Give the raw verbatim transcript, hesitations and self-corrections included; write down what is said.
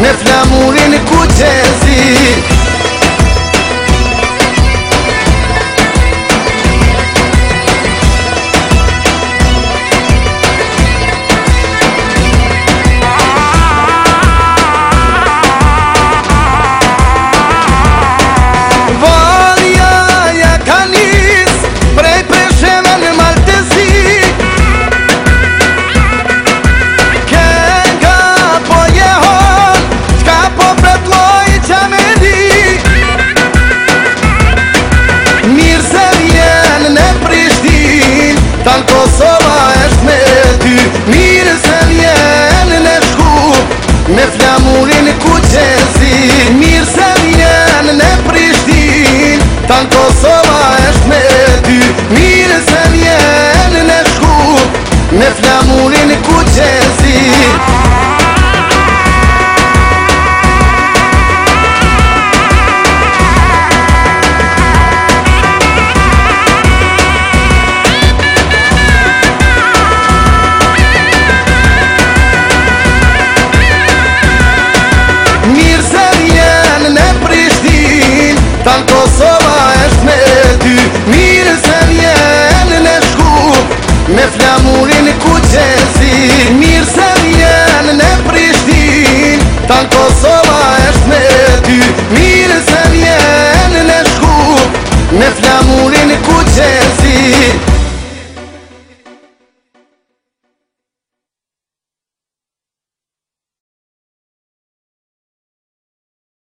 me flamurin ku qezi. Tanë Kosova është me ty, mirë se vjen në Shkup, me flamurin ku qezi. Mirë se vjen në Prishtin, tanë Kosova është me ty, mirë se vjen në Shkup, me flamurin ku qezi. Tanë Kosova është me ty, mirë se vjen në Shkup, me flamurin ku qezi. Mirë se vjen në Prishtin, tanë Kosova është me ty, mirë se vjen në Shkup, me flamurin ku qezi.